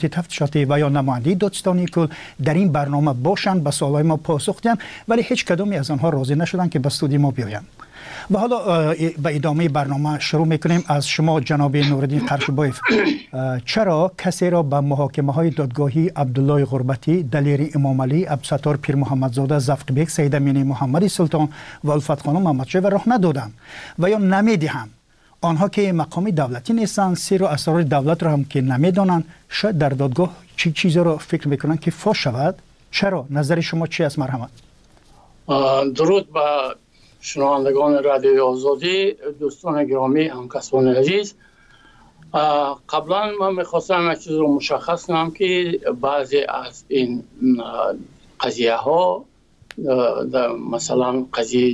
تفتیشاتی و یا نماینده دادستانی کل در این برنامه باشند به سوالای ما پاسخ دهند، ولی هیچ کدومی از آنها راضی نشدن که به استودیو ما بیایند. و حالا به ادامه برنامه شروع میکنیم. از شما جناب نورالدین قرشبایف، چرا کسی را به محاکمه های دادگاهی عبدالله غربتی، دلیر امام علی، عبدالستار پیر محمدزاده، زفق بیگ، سید امینی محمدی سلطان و الفت خانم محمدشاه راه ندادند و یا نمیدهند؟ آنها که مقامی دولتی نیستند، سیر و اسرار دولت را هم که نمیدانند، شاید در دادگاه چیزی را فکر میکنند که فاش شود. چرا؟ نظر شما چی است مرحمت؟ درود به شنوندگان رادیوی آزادی، دوستان گرامی، همکسان عزیز. قبلا من میخواستم یک چیز رو مشخص کنم که بعضی از این قضیه ها، مثلا قضیه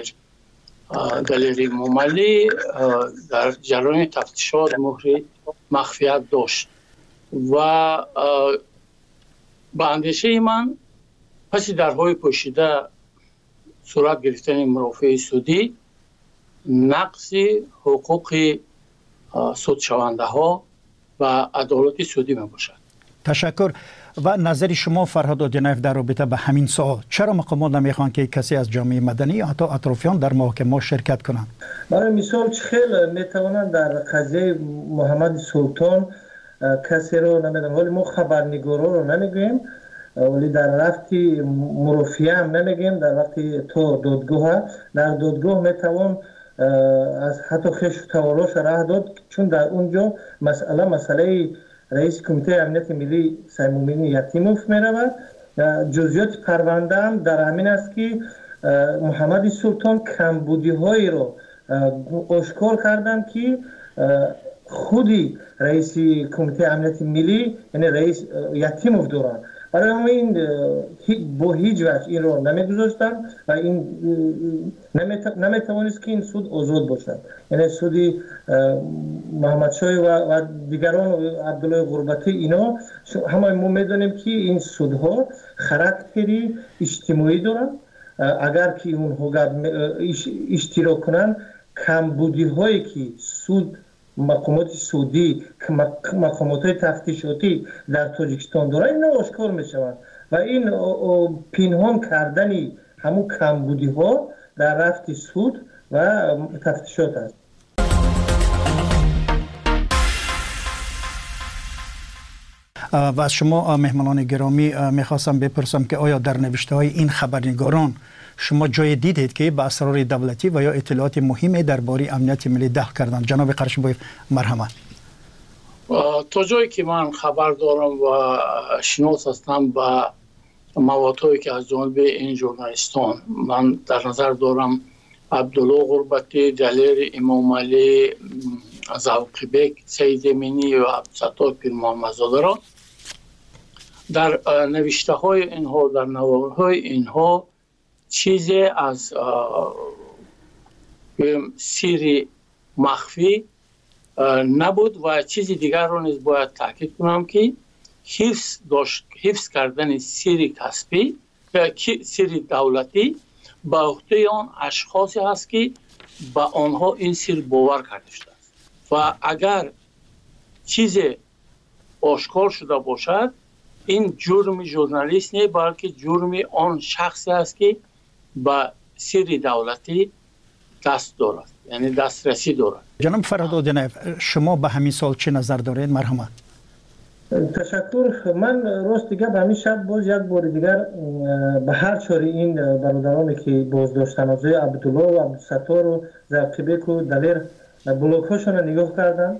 دلیر امام علی در جریان تفتیشات مهر مخفیت داشت و به اندیشه من پس درهای پوشیده صورت گرفتن مرافع سودی، نقض حقوق سودشونده ها و عدالت سودی می باشد. تشکر. و نظر شما فرهاد آدینایف در رابطه به همین سوال، چرا مقامات نمیخوان که کسی از جامعه مدنی یا حتی اطرافیان در محاکمه شرکت کنند؟ برای مثال خیلی میتوانند در قضیه محمد سلطان کسی رو نمیدونم، ولی ما خبرنگارا رو نمیگویم، ولی در وقتی مرافعه هم نمیگیم، در وقتی تو دادگاه، در دادگاه میتوان از حتی خش توالاش راه داد، چون در اونجا مسئله رئیس کمیته امنیت ملی سیمومین یتیموف میرود. جزئیات پرونده هم در همین است که محمد سلطان کمبودی هایی رو آشکار کردن که خودی رئیس کمیته امنیت ملی یعنی رئیس یتیموف دارن. برای همین با هیچ وجه این رو نمیگذاشتن و این نمیتوانست که این سود آزاد باشد. یعنی سودی محمدشاه و دیگران عبدالله غربتی اینا همه ما میدونیم که این سودها خاراکتری اجتماعی دارن. اگر که اونها اشتراک کنن، کمبودی هایی که سود مقامات سودی، مقامات تفتیشاتی در تاجیکستان داره، این آشکار می شوند و این پنهان کردن همون کمبودی ها در رفت سود و تفتیشات است. و از شما مهمانان گرامی میخواستم بپرسم که آیا در نوشته های این خبرنگاران شما جای دیدید که به اسرار دولتی و یا اطلاعات مهمی درباره امنیت ملی دخل کردند؟ جناب قرشبایف مرحمت. تا جایی که من خبر دارم و شناس هستم به موادهایی که از جانب این ژورنالیستان، من در نظر دارم عبدالله غربتی، دلیر امام علی، زفق بیگ، سید امینی و عبدالستار پیر محمدزاده را در نوشته های اینها، در نوار های اینها چیزی از سری مخفی نبود و چیزی دیگر رو نیز باید تاکید کنم که حفظ کردن سری کسبی سری دولتی به عهده آن اشخاصی هست که به آنها این سر باور کرده شده است و اگر چیزی آشکار شده باشد، این جرم ژورنالیست نه، بلکه جرم آن شخصی است که به سری دولتی دست دارد، یعنی دسترسی دارد. جناب فرهاد آدینایف، شما به همین سال چه نظر دارید مرحمت؟ تشکر. من راست دیگه به همین شب باز یک بار دیگر به هر چاری این برادرانی که بازداشتن از عبدالله و عبدالستار و زفق بیگ و دلیر بلاک هاشون رو نگاه کردن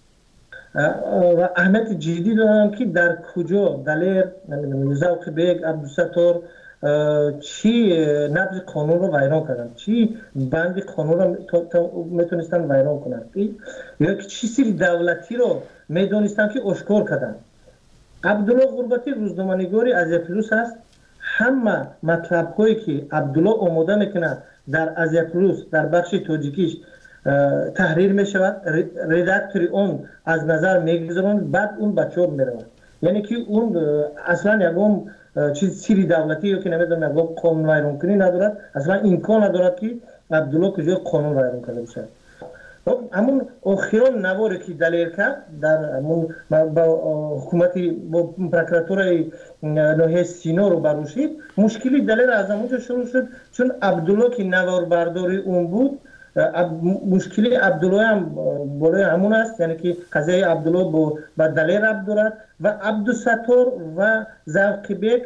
و اهمیت جدی دارن که در کجا دلیر، زفق بیگ، عبدالستار چی نبض قانون رو ویران کردن، چی بند قانون رو میتونستن ویران کنن، یا چی سری دولتی رو میدونستن که آشکار کردن. عبدالله غربتی روزنامه‌نگاری آزیا پلوس است. همه مطلب هایی که عبدالله آماده میکنه در آزیا پلوس در بخش تاجیکیش تحریر میشود، ردکتوری اون از نظر میگذارن، بعد اون بچه ها میرون. یعنی که اون اصلا یکم چیز سری دولتی یا که نمیدونم یکم قانون ویران کنی ندارد، اصلا امکان ندارد که عبدالله کجای قانون ویران کرده باشد. همون آخران نواری که دلیر کرد در همون با حکومتی با پروکراتور ناحیه سینا رو بروشید، مشکلی دلیر از همونجا شروع شد چون عبدالله که نوار برداری اون بود. مشکلی عبدالله هم بالای همون است، یعنی که قضیه عبدالله با دلیر عبدالله و عبدالستار و زوقی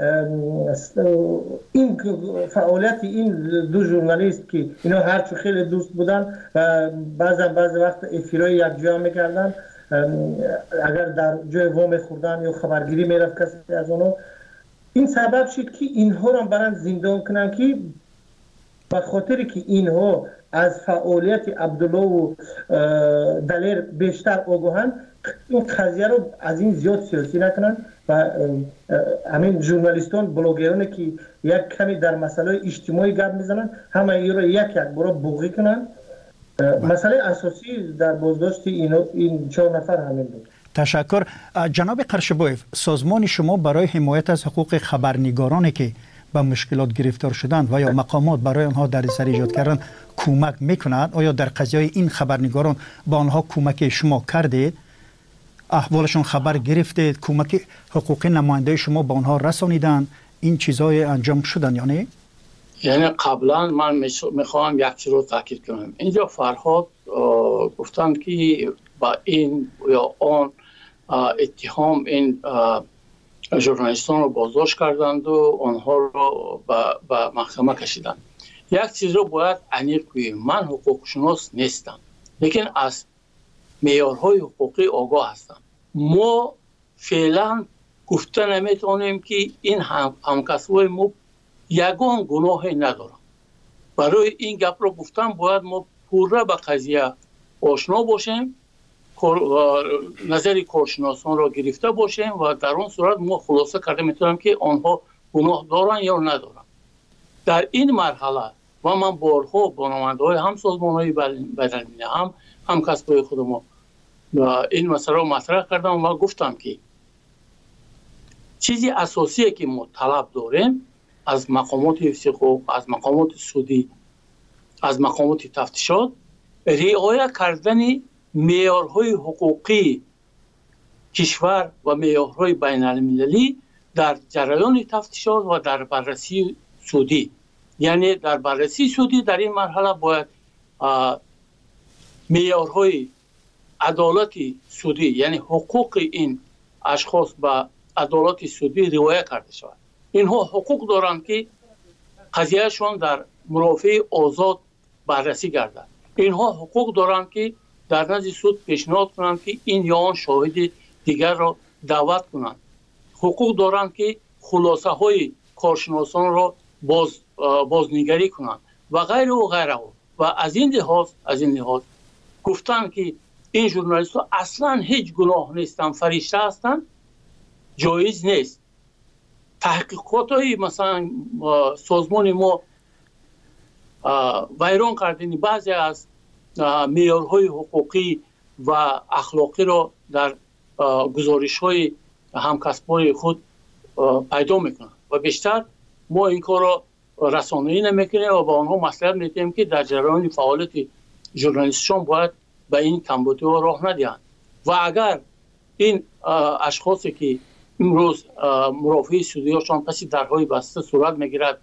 این فعالیت این دو ژورنالیست که اینا هرچو خیلی دوست بودن و بعض وقت افیرای یک جا میکردن، اگر در جای وام خوردن یا خبرگیری میرفت کسی از اونو، این سبب شد که اینها را برند زندان کنن که به خاطر که اینها از فعالیت عبدالله و دلیر بیشتر آگاهن، این قضیه رو از این زیاد سیاسی نکنن و همین ژورنالیستان بلاگرانی که یک کمی در مسئله اجتماعی گپ میزنن همه این رو یک برای بوغی کنن. مسئله اساسی در بازداشت این 4 نفر همین بود. تشکر. جناب قرشبویف، سازمان شما برای حمایت از حقوق خبرنگارانی که به مشکلات گرفتار شدند و یا مقامات برای آنها دردسر ایجاد کردن کمک میکند؟ آیا در قضیه این خبرنگاران با آنها کمک شما کردید؟ احوالشون خبر گرفتید؟ کمک حقوقی نماینده شما با آنها رسانیدن؟ این چیزای انجام شدن یا نه؟ یعنی قبلا من میخوام یک چیز رو تاکید کنم. اینجا فرهاد گفتند که با این یا آن اتهام این ژورنالیستان رو بازداشت کردند و آنها رو به محکمه کشیدند. یک چیز رو باید عمیق بگویم، من حقوق شناس نیستم، لیکن از معیارهای حقوقی آگاه هستم. ما فعلا گفته نمیتونیم که این همکسبای ما یگان گناهی ندارن. برای این گپ رو گفتم باید ما پوره به قضیه آشنا باشیم، نظر کارشناسان را گرفته باشیم و در اون صورت ما خلاصه کرده میتونم که آنها گناه دارن یا ندارن. در این مرحله و من بارها با نماینده‌های هم سازمان‌های بین‌المللی هم کسبای خود ما این مسئله رو مطرح کردم و گفتم که چیزی اساسیه که ما طلب داریم از مقامات حفظ حقوق، از مقامات سودی، از مقامات تفتیشات، رعایت کردن معیارهای حقوقی کشور و معیارهای بین‌المللی در جریان تفتیشات و در بررسی سودی. یعنی در بررسی سودی در این مرحله باید معیارهای عدالت سودی، یعنی حقوق این اشخاص به عدالت سودی رعایت کرده شود. اینها حقوق دارند که قضیهشون در مرافع آزاد بررسی گردد. اینها حقوق دارند که در نزد سود پیشنهاد کنند که این یا آن شاهد دیگر را دعوت کنند. حقوق دارند که خلاصه های کارشناسان را بازنگری کنند و غیره و غیره. و از این لحاظ گفتن که این ژورنالیست ها اصلا هیچ گناه نیستن، فرشته هستن، جایز نیست. تحقیقات های مثلا سازمان ما ویران کردن بعضی از معیارهای حقوقی و اخلاقی را در گزارش های همکسبای خود پیدا میکنن و بیشتر ما این کار را رسانه‌ای نمیکنیم و با آنها مصلحت میدیم که در جریان فعالیت ژورنالیستشان باید به این کمبودی ها راه ندهند. و اگر این اشخاصی که امروز مرافع سودی هاشان پس درهای بسته صورت میگیرد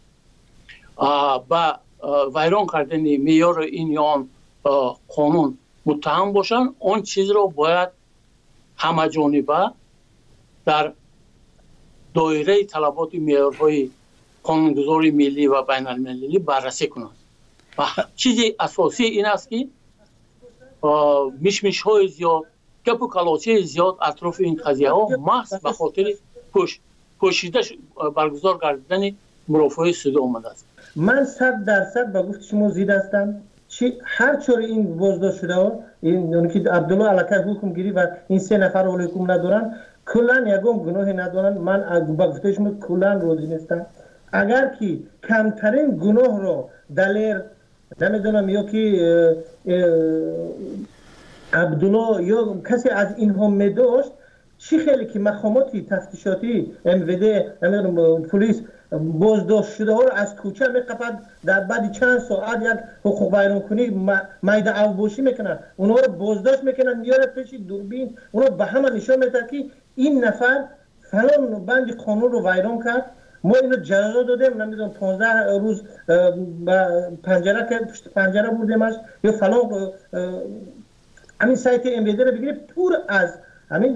با ویران کردن معیار این یا آن قانون متهم باشن، اون چیز رو باید همه جانبه در دایره طلبات معیارهای قانونگذاری ملی و بین المللی بررسی کنند. و چیزی اساسی این است که میشمیش های زیاد، گپ و کلاچه زیاد اطراف این قضیه ها محض به خاطر پوشیده برگزار کردن مرافع سودی آمده است. من 100% با گفت شما زید هستم. هر چور این بازداشت شده ها، این که عبدالله علاکه حکم گیری و این 3 نفر ولی حکم ندارن، کلان یکم گناه ندارن. من با گفته شما کلان روزی نیستم. اگر که کمترین گناه رو دلیر نمیدونم یا که عبدالله یا کسی از اینها میداشت، چی خیلی که مقامات تفتیشاتی MVD پلیس بازداشت شده ها رو از کوچه میقپد، در بعد چند ساعت یک حقوق بیرونکنی میده اوباشی میکنن، اونها رو بازداشت میکنن، میاره پیش دوربین، اونها به همه نشان میده که این نفر فلان بند قانون رو ویران کرد. ما اینو جزا دادیم، نمیدونم 15 روز پنجره که پشت پنجره بردیمش یا فلان. همین سایت MVD رو بگیرید پر از همین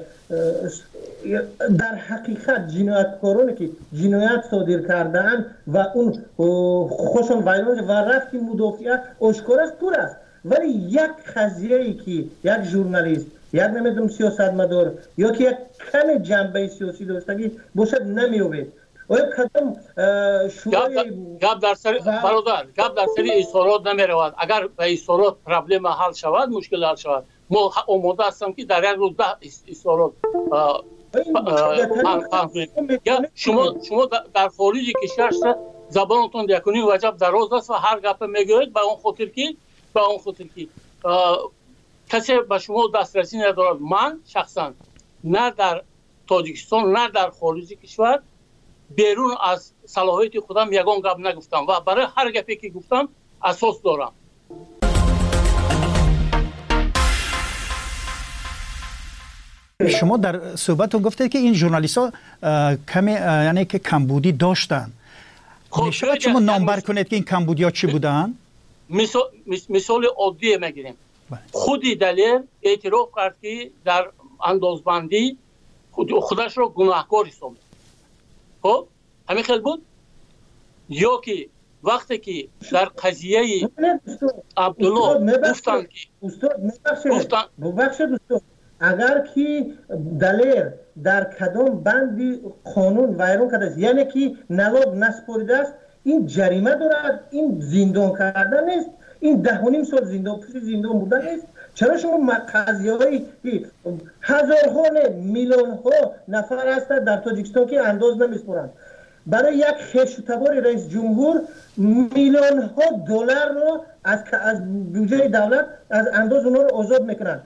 در حقیقت جنایتکارانی که جنایت صادر کردن و اون خوشون ویران و رفت مدافع آشکار است، پر است. ولی یک قضیه ای که یک ژورنالیست، یک نمیدونم سیاستمدار یا که یک کم جنبه سیاسی داشتگی باشد نمیوید. آیا کدام شورای گپ در سر برادر گپ در سر اصالات نمیرود. اگر به اصالات پرابلم حل شود، مشکل حل شود، ما آماده هستم که در یک روز 10 اصالات شما در خارج کشور زبانتون یکنی وجب دراز است و هر گپ میگوید به اون خاطر که کسی به شما دسترسی ندارد. من شخصا نه در تاجیکستان نه در خارج کشور بیرون از صلاحیت خودم یگان گپ نگفتم و برای هر گپی که گفتم اساس دارم. شما در صحبتتون گفتید که این ژورنالیست‌ها کمی یعنی که کمبودی داشتن. میشه شما نامبر کنید که این کمبودی‌ها چی بودن؟ مثال عادی میگیریم. خودی دلیل اعتراف کرد که در اندازبندی خودش رو گناهکار حساب. خب همین خیلی بود. یا که وقتی که در قضیه عبدالله گفتن که اگر که دلیر در کدام بندی قانون ویران کرده است، یعنی که نلاب نسپاریده است، این جریمه دارد، این زندان کردن است، این 10.5 سال زندان بودن است. چرا شما قضیه‌هایی که هزارها میلیون ها نفر هستند در تاجیکستان که انداز نمیسپارند، برای یک خشتبار رئیس جمهور میلیون ها دلار رو از بودجه دولت از انداز اونها رو آزاد میکنند.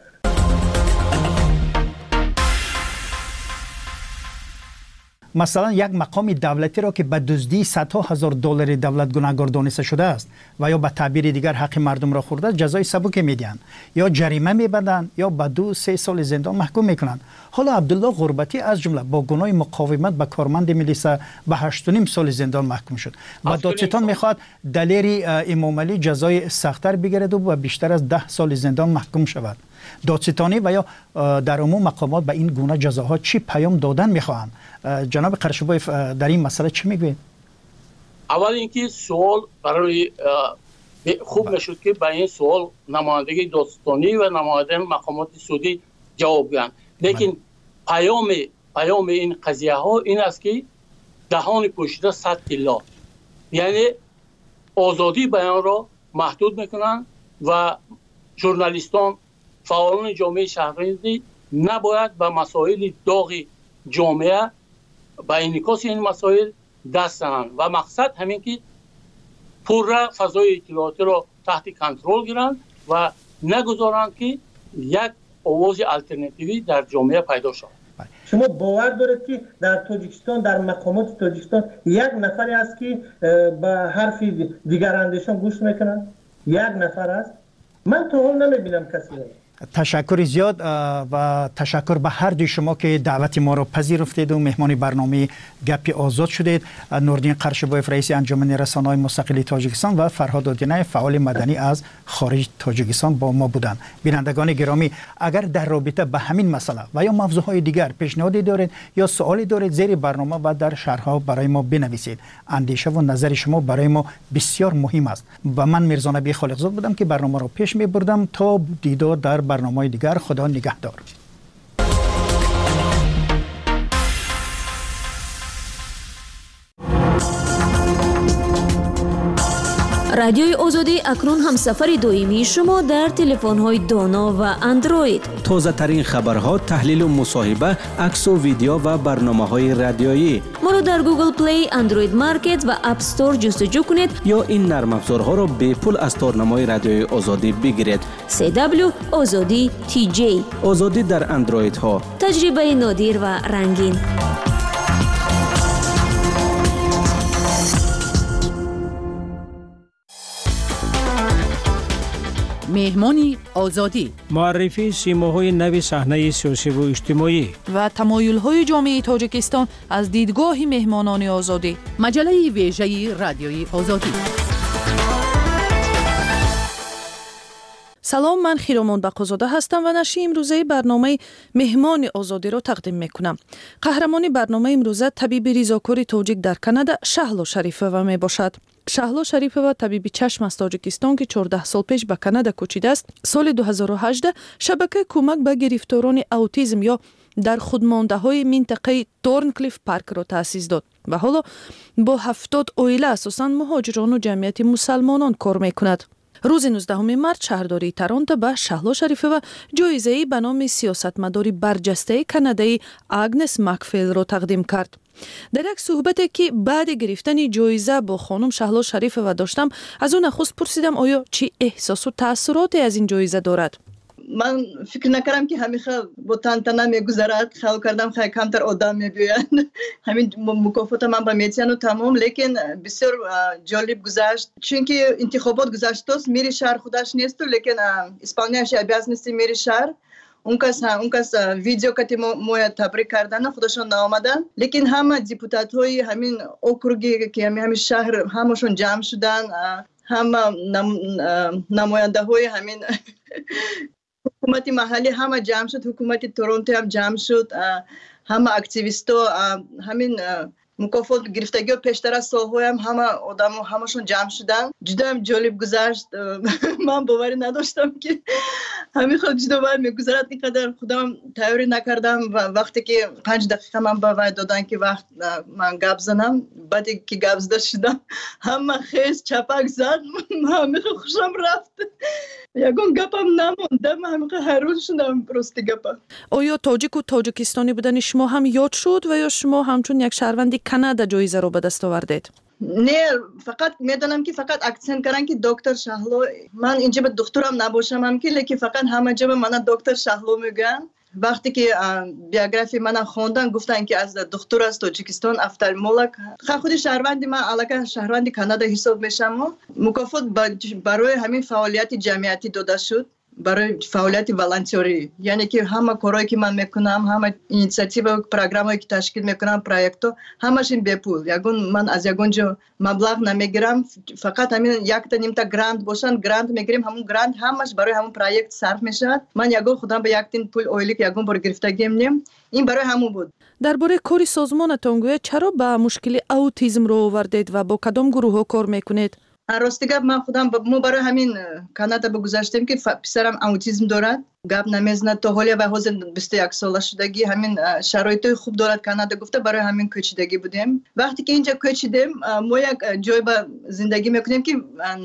مثلا یک مقام دولتی را که به دزدی صدها هزار دلار دولت گناهکار دانسته شده است و یا به تعبیر دیگر حق مردم را خورده است، جزای سبک میدن یا جریمه میبندند یا به 2-3 سال زندان محکوم میکنند. حالا عبدالله غربتی از جمله با گناه مقاومت به کارمند ملیسا به 8.5 سال زندان محکوم شد و دادستان میخواد دلیری امام علی جزای سخت‌تر بگیرد و بیشتر از 10 سال زندان محکوم شود. دادستانی و یا در عموم مقامات به این گونه جزاها چی پیام دادن میخواهند؟ جناب قرشبایف در این مسئله چی میگوید؟ اول اینکه سوال برای خوب نشد که به این سوال نمایندگی دادستانی و نماینده مقامات سعودی جواب دهند. لیکن پیام این قضیه ها این است که دهان پوشیده 100 تلا، یعنی آزادی بیان را محدود میکنند و ژورنالیستان، فعالان جامعه شهروندی نباید به مسائل داغ جامعه با انعکاس این مسائل دست زنند و مقصد همین که پورا فضای اطلاعاتی را تحت کنترل گیرند و نگذارند که یک آواز الटरनेटिवی در جامعه پیدا شود. شما باور دارید که در تاجیکستان، در مقامات تاجیکستان یک نفری است که به حرف دیگر اندیشان گوش میکنند؟ یک نفر است؟ من تا حال نمیبینم کسی. تشکر زیاد و تشکر به هر دوی شما که دعوت ما را پذیرفتید و مهمان برنامه گپ آزاد شدید. نوردین قرشبایف رئیس انجمن رسانه‌های مستقل تاجیکستان و فرهاد آدینه فعال مدنی از خارج تاجیکستان با ما بودند. بینندگان گرامی، اگر در رابطه به همین مسئله و یا موضوعهای دیگر پیشنهادی دارید یا سوالی دارید، زیر برنامه و در شرح‌ها برای ما بنویسید. اندیشه و نظر شما برای ما بسیار مهم است. و من میرزا نبی خالقزاد بودم که برنامه را پیش می‌بردم. تا دیدار در برنامه دیگر، خدا نگهدار. رادیوی آزادی اکنون هم سفر دائمی شما در تلفن‌های دانا و اندروید. تازه ترین خبرها، تحلیل و مصاحبه، عکس و ویدیو و برنامه‌های رادیویی. ما رو در گوگل پلی، اندروید مارکت و اپ استور جستجو کنید یا این نرم افزارها را به پول از تارنمای رادیوی آزادی بگیرید. CW آزادی TJ. آزادی در اندروید ها. تجربه نادر و رنگین. مهمانی آزادی، معرفی سیماهای نو صحنه سیاسی و اجتماعی و تمایل‌های جامعه تاجیکستان از دیدگاه مهمانان آزادی. مجله ویژه رادیوی آزادی. سلام، من خیرامان بقازاده هستم و نشر امروزه برنامه مهمان آزادی را تقدیم میکنم. قهرمان برنامه امروزه طبیب ریزاکار تاجیک در کانادا شهلا شریفووا می باشد. شهلا شریفووا طبیب چشم از تاجیکستان که 14 سال پیش به کانادا کوچیده است، سال 2018 شبکه کمک به گرفتاران اوتیسم یا در خودمانده های منطقه تورنکلیف پارک را تأسیس داد و حالا با 70 عائله اساساً مهاجران و جمعیت مسلمانان کار میکند. روز 19 مارس شهرداری تورنتو به شهلا شریفووا جایزه‌ای به نام سیاستمدار برجسته کانادایی آگنس مکفیل را تقدیم کرد. در یک صحبتی که بعد گرفتن جایزه با خانم شهلا شریفووا داشتم، از او نخست پرسیدم آیا چی احساس و تأثیراتی از این جایزه دارد. من فکر نکردم که همیشه با تنتنه میگذرد. خیال کردم خیلی کمتر آدم میبینند. همین مکافات من با میتیان و تمام، لیکن بسیار جالب گذشت، چون که انتخابات گذشت است. میری شهر خودش نیست، لیکن اسپانیاش ابیاز نیستی میری شهر. اون کس ویدیو کتی مویا تبریک کردن خودشون نامدن، لیکن همه دیپوتات های همین اوکروگی که همین شهر همشون جمع شدن، همه نماینده های همین حکومت محلی همه جمع شد، حکومت تورنتو هم جمع شد، همه اکتیویستا همین مکافات گرفتگی و پیشتر از سالهای همه آدم همشون جمع شدن. جدا هم جالب گذشت. من باوری نداشتم که همین خود جدا باید میگذرد. اینقدر خودم تیاری نکردم و وقتی که 5 دقیقه من باید دادن که وقت من گپ زنم، بعدی که گپ زده شدم همه خیز چپک زد، همه خوشم رفت. یکون گپم نموندم، همه حیران شدم برستی گپم. آیا تاجیک و تاجیکستانی بودن شما هم یاد شد و یا شما همچون یک شهروند کانادا جایزه رو به دست آوردید؟ نه، فقط میدونم که فقط اکسنت کردن که دکتر شهلا. من اینجا به دکترم نباشم هم که، لیکن فقط همه جا به من دکتر شهلا میگن. وقتی که بیوگرافی من خوندن گفتن که از دکتر از تاجیکستان افتالمولوژ. خود شهروندی من علاقه شهروندی کانادا حساب میشم. مکافات برای همین فعالیت جمعیتی داده شد، برای فعالیت والنتری، یعنی که همه کارهایی که من میکنم، همه اینیشیتیو و پروگرامایی که تشکیل میکنم، پروژه همش این بپول. یگون من از یگونجا مبلغ نمیگیرم، فقط همین یک تا نیم تا گرانت باشن، گرانت میگیریم، همون گرانت همش برای همون پروژه صرف میشه. من یگون خودم به یک تین پول اویلی که یگون بر گرفتگیم نیم، این برای همون بود. درباره کاری سازمانتون گویا چرا به مشکل اوتیسم رو آوردید و با کدام گروه کار میکنید؟ راستی گپ من خودم ما برای همین کانادا بگذاشتیم که پسرم اوتیسم دارد، گپ نمیزنه تا حالا و حاضر 21 ساله شدگی، همین شرایط خوب دارد کانادا، گفته برای همین کوچیدگی بودیم. وقتی که اینجا کوچیدیم ما یک جای با زندگی میکنیم که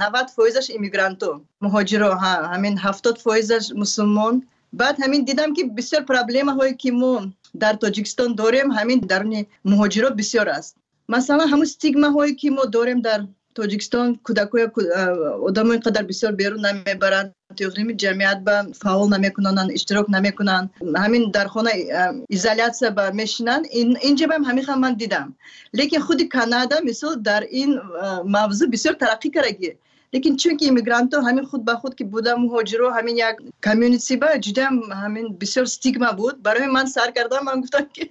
90% ایمیگرانتو مهاجرا، همین 70% مسلمان. بعد همین دیدم که بسیار پرابلم هایی که ما در تاجیکستان داریم همین درون مهاجرا بسیار است. مثلا همون استیگما هایی که ما داریم در تاجیکستان، کودکای آدمای قدر بسیار بیرون نمیبرند، تقریبا جمعیت با فعال نمیکنن، اشتراک نمیکنن، همین در خانه ایزولیاسیون با میشینن. اینجا هم همین من دیدم. لیکن خود کانادا مثلا در این موضوع بسیار ترقی کرده، لیکن چون که ایمیگرانت همین خود به خود که بودم مهاجرو، همین یک کامیونیتی با جدا همین بسیار استیگما بود. برای من سر کردم، من گفتم که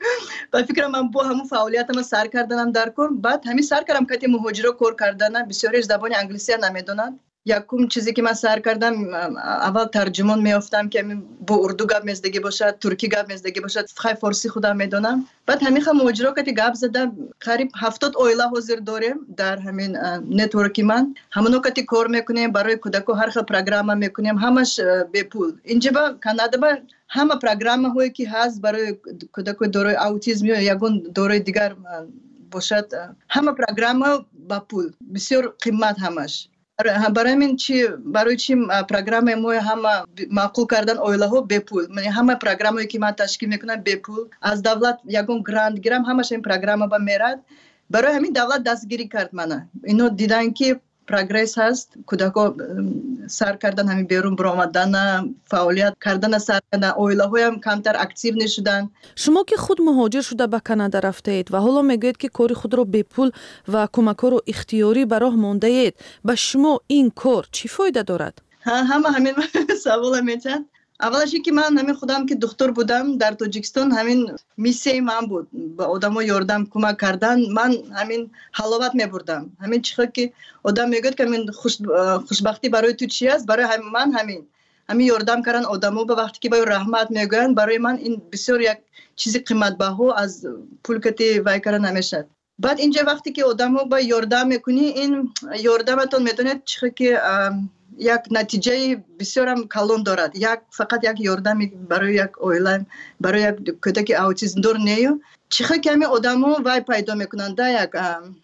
با فکر من با همون فعالیتم سر کردنم در کار. بعد همین سر کردم که مهاجرو کار کردن بسیارش زبان انگلیسی نمیدونن. یکم چیزی که من سر کردم، اول ترجمان میافتم که با اردو گپ میزدگی باشد، ترکی گپ میزدگی باشد، فارسی خودم میدونم. بعد همین مهاجرا که گپ زدم، قریب 70 عائله حاضر داریم در همین نتورکی من. همونو که کار میکنیم برای کودکو، هر خیلی پروگرام میکنیم، همش به پول. اینجا با کانادا با همه پروگرام هایی که هست برای کودکو دارای اوتیسم یا یگون دارای دیگر باشد، همه پروگرام با پول، بسیار قیمت همش. برای من برای چی پروگرام ما همه معقول کردن اویلاها بپول همه پروگرامی که من تشکیل میکنم بپول از دولت یکم گرانت گیرم همش این پروگرام با میراد برای همین دولت دستگیری کرد منو اینو دیدن که پروگرس هست کودکا سر کردن همین بیرون برآمدن فعالیت کردن سر کردن اویلاها هم کمتر اکتیو نشدن. شما که خود مهاجر شده به کانادا رفته اید و حالا میگوید که کاری خود رو به پول و کمک رو اختیاری به راه مانده اید به شما این کار چی فایده دارد؟ همین سوال میتن اولش که من همین خودم که دکتر بودم در تاجیکستان همین میسه من بود به آدما یاردم کمک کردن من همین حلاوت میبردم همین چیزا که آدم میگه که من خوشبختی برای تو چی است برای من همین یاردم کردن آدما به وقتی که با رحمت میگن برای من این بسیار یک چیزی قیمت بها از پول کتی وای کردن نمیشه. بعد اینجا وقتی که آدما با یاردم میکنی این یاردمتون میتونه چیزی که یک نتیجه بسیار هم کلان دارد فقط یک یاردم برای یک اویلا برای یک کودک اوتیسم دار نیو چقدر کمی آدما وای پیدا میکنن در یک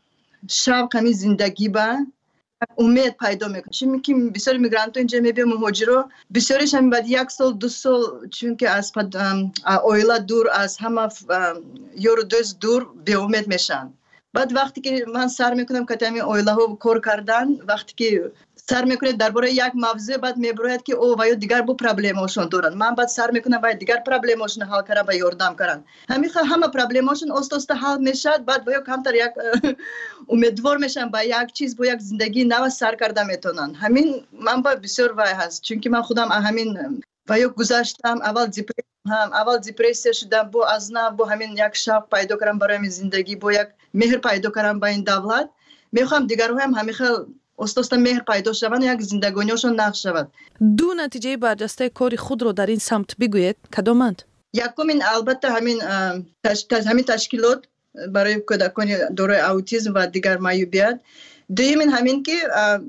شوق کمی زندگی با امید پیدا میکنن چون که بسیار میگرانت اینجا میبینیم مهاجرا بسیارش هم بعد یک سال دو سال چون که از اویلا دور از همه یورو دوست دور به امید میشن بعد وقتی که من سر میکنم که تمی اویلا ها کار کردن وقتی که سر میکنه درباره یک موضوع بعد میبراید که او وای دیگر بو پرابلماشون دارن من بعد سر میکنم وای دیگر پرابلماشون حل کردن و یاردم کردن همه پرابلماشون است حل میشد بعد باید کمتر یک امیدوار میشن با یک چیز با یک زندگی نو سر کردن میتونن همین من با بسیار وای هست چون که من خودم همین وای گذاشتم اول دیپرسی شدم با از نه با همین یک شوق پیدا کردم برای من زندگی با یک مهر پیدا کردم با این دولت میخوام دیگرها هم همیشه استاد مهر پیدا شوند یک زندگانیشون نقش شود. دو نتیجه برجسته کاری خود رو در این سمت بگویید کدامند؟ یکم این البته همین تشکیلات برای کودکان دارای اوتیسم و دیگر معیوبیت دوم همین که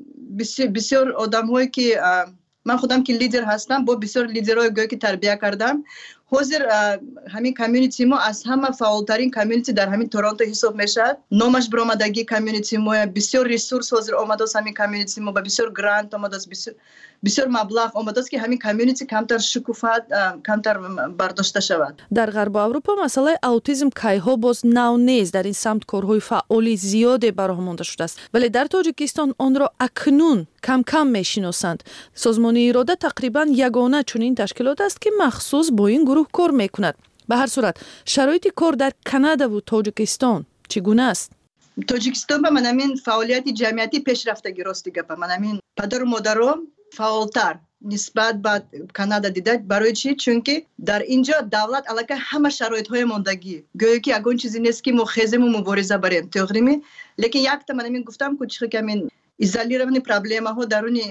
بسیار آدم‌هایی که من خودم که لیدر هستم با بسیار لیدرهای گویا که تربیت کردم حاضر همین کمیونیتی ما از همه فعالترین کمیونیتی در همین تورنتو حساب میشد نامش برآمدگی کمیونیتی ما بسیار ریسورس حاضر آمده است همین کمیونیتی ما با بسیار گرانت آمده است بسیار مبلغ آمده است که همین کمیونیتی کمتر شکوفت کمتر برداشته شود. در غرب اروپا مسئله اوتیسم کایها باز نو نیست در این سمت کارهای فعالی زیاده براه مانده شده است ولی در تاجیکستان آن را اکنون کم میشناسند. سازمان اراده تقریبا یگانه چنین تشکیلات است که مخصوص با این گروه کار میکند. به هر صورت شرایط کار در کانادا و تاجیکستان چگونه است؟ تاجیکستان با من همین فعالیت جمعیتی پیشرفتگی راست گپ من همین پدر و مادرم فعالتر نسبت به کانادا دیده برای چی چون که در اینجا دولت علاقه همه شرایط های ماندگی گویا که اگه چیزی نیست که ما خیزم و مبارزه بریم تقریبا لیکن یک تا من همین گفتم که چه همین ایزولیرовані проблеми ها درونی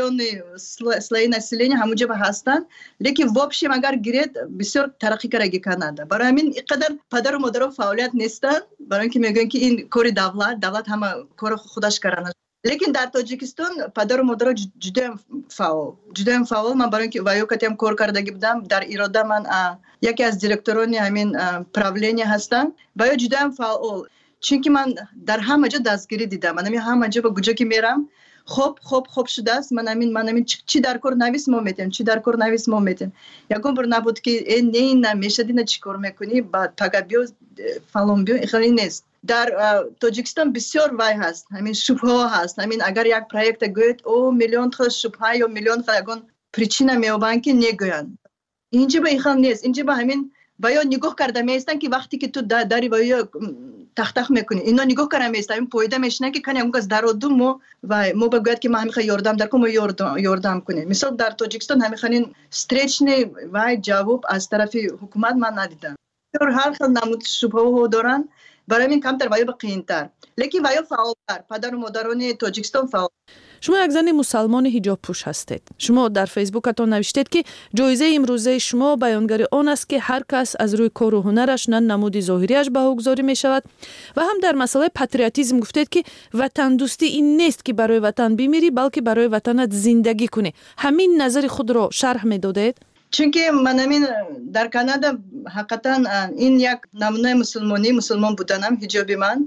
слои населения همونجا هستند لیکن вообще اگر گرید بسیار ترقی کرده کانادا برای همین اینقدر پدر و مادر فعالیت نیستن برای اینکه میگن که این کار دولت همه کار خودش کردن لیکن در تاجیکستان پدر و مادر جدا فعال من برای اینکه وایوکاتیم کار کردگی بودم در اراده من یکی از دیرکتوران همین پراولینی هستم و جدا فعال چون که من در همه جا دستگیری دیدم من همه جا با گوجه که میرم خوب شده است من همین چی در کار نویس ما میتیم یکم بر نبود که این نمیشه دینا چی کار میکنی بعد پگا بیو فلان بیو خیلی نیست در تاجیکستان بسیار وای هست همین شبهه هست همین اگر یک پروژه گوید او میلیون تا شبهه یا میلیون فلان پریچینا میوبان که نگوین اینجا به این نیست اینجا به همین باید نگاه کرده میستن که وقتی که تو داری باید تخت میکنی اینا نگاه کرده میستن این پویده میشنه که کنی اونگاز در دو ما بگوید که ما همیخواه یاردم در کنم یاردم کنیم مثال در تاجیکستان همیخواه استریچ و جواب از طرف حکومت من ندیدم هر خیل نمود شبه دارن برای من کمتر باید بقیینتر لیکن باید فعالتر پدر و مادران تاجیکستان فعال. شما یک زن مسلمان حجاب پوش هستید. شما در فیسبوکتان نوشتید که جایزه امروزه شما بیانگر آن است که هر کس از روی کار و هنرش نه نمود ظاهریش بهاگذاری می شود و هم در مسئله پاتریوتیسم گفتید که وطن دوستی این نیست که برای وطن بمیری بلکه برای وطنت زندگی کنی. همین نظر خود را شرح می دادید؟ چون که من همین در کانادا حقیقتا این یک نمونه مسلمان بودنم حجابی من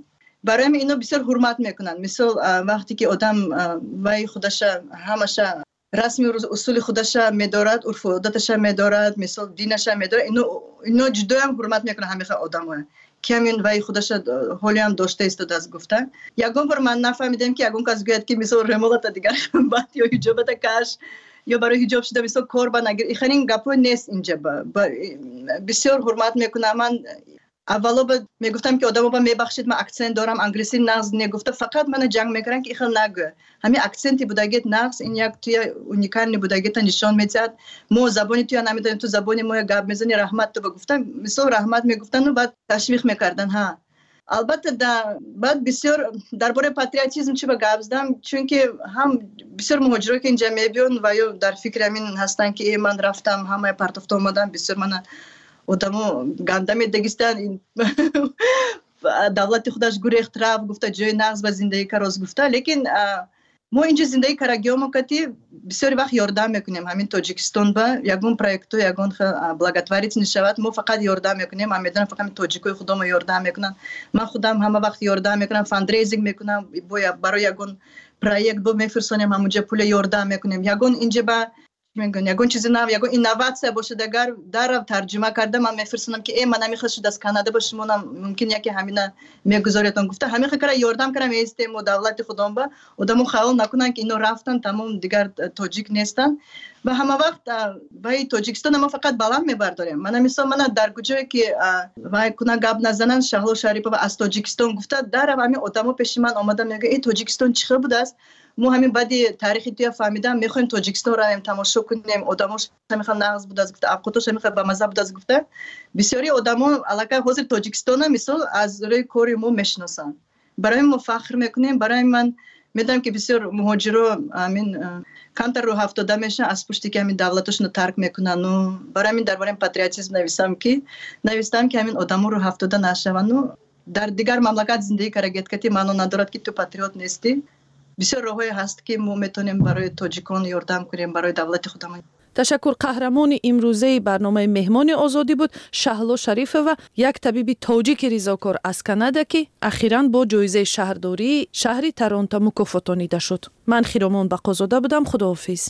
برای من اینو بسیار حرمت میکنن. مثل وقتی که آدم وای خودش همش رسمی اصول خودش میدارد، عرف و عادتش میدارد، مثل دینش میدارد، اینو جدا هم حرمت میکنه همه آدم‌ها که همین وای خودش حالی هم داشته است از گفتن. یگان بار من نفهمیدم که یگان کس گوید که مثل رمالات دیگر بعد یا حجابت کش یا برای حجاب شده مثل کوربان اگر این گپو نیست اینجا. بسیار حرمت میکنم. من اولا میگفتم که آدمو میبخشید من اکسنت دارم انگلیسی نقص نگفته، فقط من جنگ میکردن که خیلی نگو همین اکسنتی بودگیت نقص این یک توی اونیکال بودگیت نشان میداد. مو زبانی توی نمیدونم تو زبانی مو گپ میزنی رحمت تو بگفتم مثل رحمت میگفتن و بعد تشویق میکردن. ها البته بعد بسیار درباره پاتریوتیسم چی گپ زدم، چون که هم بسیار مهاجرایی که اینجا میبیون و یا در فکر همین هستن که من رفتم همه پرتفت اومدم، بسیار من آدمو گنده میدگیستن دولت خودش گریخت رفت گفته جای نقص و زندگی کراز گفته. لیکن ما اینجا زندگی کرگیامو کتی بسیار وقت یاردم میکنیم همین تاجیکستان با یگون پروژه یگون بلاگتواریت نشود ما فقط یاردم میکنیم. من میدونم فقط تاجیکای خودم یاردم میکنن، من خودم همه وقت یاردم میکنم، فاندریزینگ میکنم برای یگون پروژه با میفرستونیم همونجا پول یاردم میکنیم. یگون اینجا با میگن یگون چیزی نه یگون اینوواسیا باشه دیگر در ترجمه کرده من میفرستم که من نمیخواد شد از کانادا باشه ممکن یکی همینا میگذارتون گفته همین خیلی یاردم کردم استیم و دولت خودم با آدمو خیال نکنن که اینو رفتن تمام دیگر تاجیک نیستن و همه وقت وای تاجیکستان ما فقط بالا میبرداریم. من در کجایی که وای کنا گاب نزنن شهلا شریفه از تاجیکستان گفته در همین آدمو پیش من اومدم میگه این تاجیکستان چی بود است. ما همین بعدی تاریخی توی فهمیدم میخوایم تاجیکستان را هم تماشا کنیم. آدماش میخوان نقض بود از گفته افقاتش میخواد با مذهب بود از گفته بسیاری آدما علاقه حاضر تاجیکستان مثل از روی کوری ما میشناسن. برای ما فخر میکنیم. برای من میدونم که بسیار مهاجرا همین کانتر رو 70 میشن از پشتی که همین دولتشون رو ترک میکنن و برای من درباره پاتریوتیسم نوشتم که همین آدما رو 70 نشون و در دیگر مملکت زندگی کرگیت کتی منو ندارد که تو پاتریوت نیستی. بسیار راهی هست که ما میتونیم برای تاجیکان یاردم کنیم برای دولت خودمون. تشکر. قهرمان امروزه برنامه مهمان آزادی بود شهلا شریفه و یک طبیب تاجیک ریزاکار از کانادا که اخیراً با جایزه شهرداری شهری تورنتو مکافاتانیده شد. من خیرامان بقازاده بودم. خداحافظ.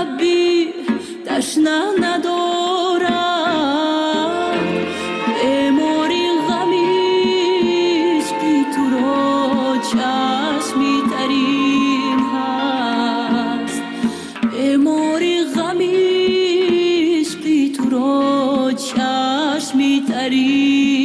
تشنه ندارم چشمی تری